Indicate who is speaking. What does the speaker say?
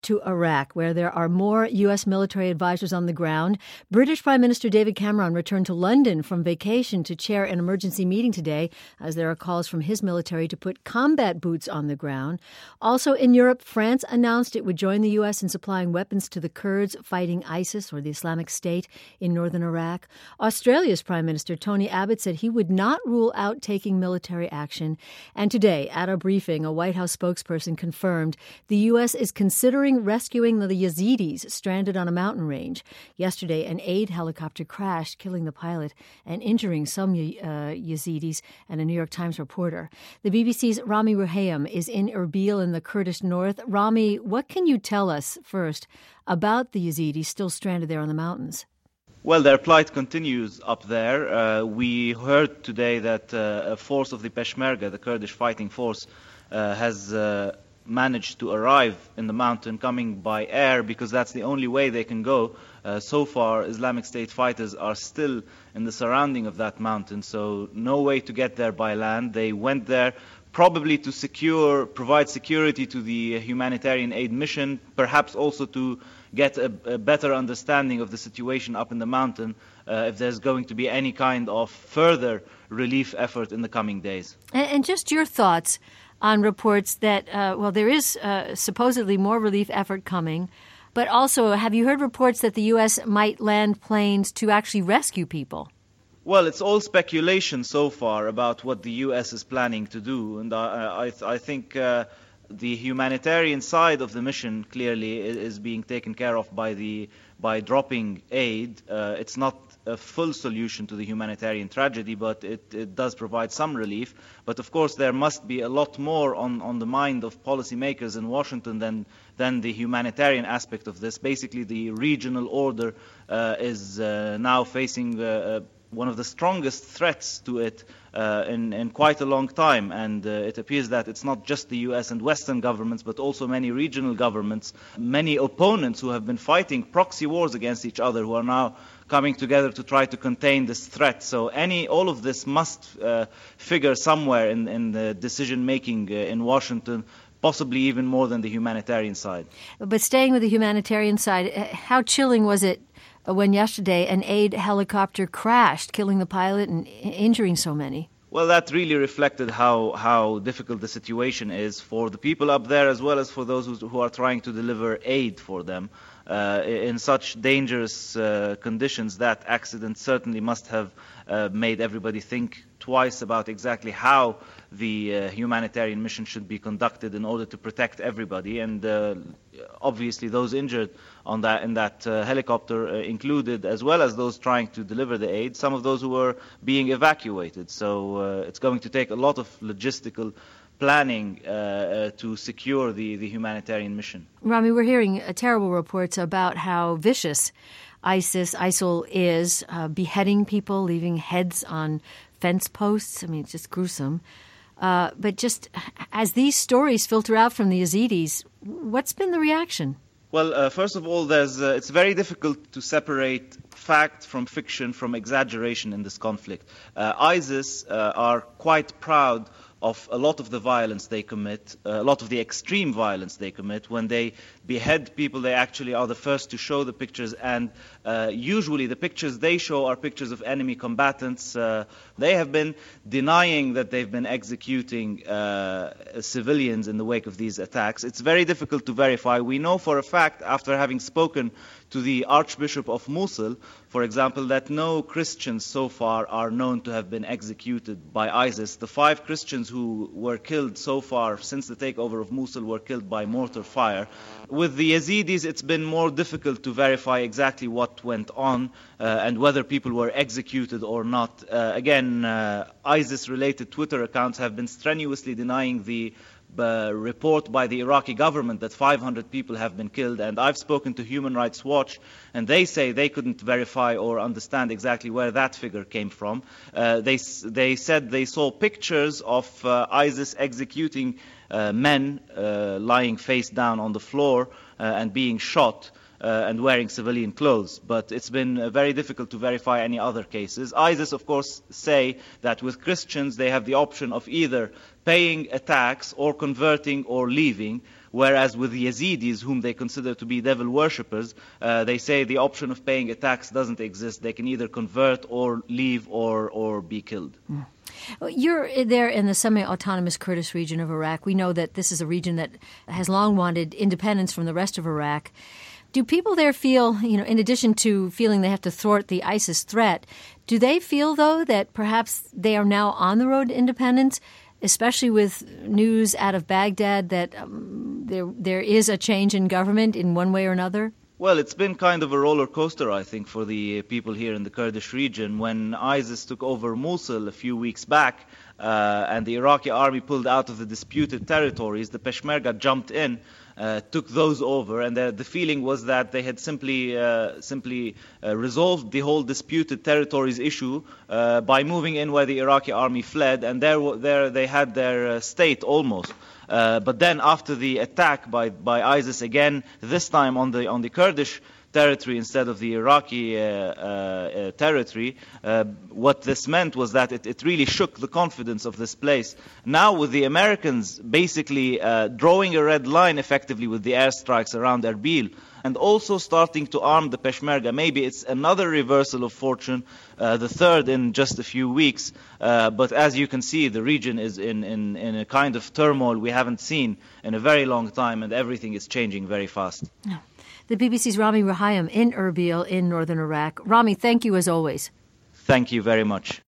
Speaker 1: to Iraq, where there are more U.S. military advisors on the ground. British Prime Minister David Cameron returned to London from vacation to chair an emergency meeting today, as there are calls from his military to put combat boots on the ground. Also in Europe, France announced it would join the U.S. in supplying weapons to the Kurds fighting ISIS, or the Islamic State, in northern Iraq. Australia's Prime Minister Tony Abbott said he would not rule out taking military action. And today, at a briefing, a White House spokesperson confirmed the U.S. is considering rescuing the Yazidis stranded on a mountain range. Yesterday, an aid helicopter crashed, killing the pilot and injuring some Yazidis and a New York Times reporter. The BBC's Rami Ruhaim is in Erbil in the Kurdish north. Rami, what can you tell us first about the Yazidis still stranded there on the mountains?
Speaker 2: Well, their plight continues up there. We heard today that a force of the Peshmerga, the Kurdish fighting force, has managed to arrive in the mountain coming by air because that's the only way they can go. So far, Islamic State fighters are still in the surrounding of that mountain, so no way to get there by land. They went there probably to provide security to the humanitarian aid mission, perhaps also to get a better understanding of the situation up in the mountain if there's going to be any kind of further relief effort in the coming days.
Speaker 1: And just your thoughts on reports that, there is supposedly more relief effort coming, but also have you heard reports that the U.S. might land planes to actually rescue people?
Speaker 2: Well, it's all speculation so far about what the U.S. is planning to do, and I think the humanitarian side of the mission clearly is being taken care of by dropping aid. It's not a full solution to the humanitarian tragedy, but it does provide some relief. But of course, there must be a lot more on the mind of policymakers in Washington than the humanitarian aspect of this. Basically, the regional order is now facing one of the strongest threats to it in quite a long time. And it appears that it's not just the U.S. and Western governments, but also many regional governments, many opponents who have been fighting proxy wars against each other, who are now coming together to try to contain this threat. So all of this must figure somewhere in the decision-making in Washington, possibly even more than the humanitarian side.
Speaker 1: But staying with the humanitarian side, how chilling was it when yesterday an aid helicopter crashed, killing the pilot and injuring so many?
Speaker 2: Well, that really reflected how difficult the situation is for the people up there, as well as for those who are trying to deliver aid for them. In such dangerous conditions, that accident certainly must have made everybody think twice about exactly how the humanitarian mission should be conducted in order to protect everybody. And obviously those injured in that helicopter included, as well as those trying to deliver the aid, some of those who were being evacuated. So it's going to take a lot of logistical planning to secure the humanitarian mission.
Speaker 1: Rami, we're hearing terrible reports about how vicious ISIL is, beheading people, leaving heads on fence posts. I mean, it's just gruesome. But just as these stories filter out from the Yazidis, what's been the reaction?
Speaker 2: Well, first of all, it's very difficult to separate fact from fiction, from exaggeration in this conflict. ISIS are quite proud of a lot of the violence they commit, a lot of the extreme violence they commit. When they behead people, they actually are the first to show the pictures, and usually the pictures they show are pictures of enemy combatants. They have been denying that they've been executing civilians in the wake of these attacks. It's very difficult to verify. We know for a fact, after having spoken to the Archbishop of Mosul, for example, that no Christians so far are known to have been executed by ISIS. The 5 Christians who were killed so far since the takeover of Mosul were killed by mortar fire. With the Yazidis, it's been more difficult to verify exactly what went on and whether people were executed or not. Again, ISIS-related Twitter accounts have been strenuously denying the report by the Iraqi government that 500 people have been killed, and I've spoken to Human Rights Watch, and they say they couldn't verify or understand exactly where that figure came from. They said they saw pictures of ISIS executing men lying face down on the floor and being shot and wearing civilian clothes. But it's been very difficult to verify any other cases. ISIS, of course, say that with Christians they have the option of either paying a tax or converting or leaving. whereas with the Yazidis, whom they consider to be devil worshippers, they say the option of paying a tax doesn't exist. They can either convert or leave or be killed.
Speaker 1: You're there in the semi-autonomous Kurdish region of Iraq. We know that this is a region that has long wanted independence from the rest of Iraq. Do people there feel, in addition to feeling they have to thwart the ISIS threat, do they feel, though, that perhaps they are now on the road to independence, especially with news out of Baghdad that there is a change in government in one way or another?
Speaker 2: Well, it's been kind of a roller coaster, I think, for the people here in the Kurdish region. When ISIS took over Mosul a few weeks back and the Iraqi army pulled out of the disputed territories, the Peshmerga jumped in, took those over, and the feeling was that they had simply resolved the whole disputed territories issue by moving in where the Iraqi army fled, and there they had their state almost. But then after the attack by ISIS again, this time on the Kurdish territory instead of the Iraqi territory, what this meant was that it really shook the confidence of this place. Now with the Americans basically drawing a red line effectively with the airstrikes around Erbil, and also starting to arm the Peshmerga, maybe it's another reversal of fortune, the third in just a few weeks. But as you can see, the region is in a kind of turmoil we haven't seen in a very long time, and everything is changing very fast.
Speaker 1: The BBC's Rami Rahayem in Erbil in northern Iraq. Rami, thank you as always.
Speaker 2: Thank you very much.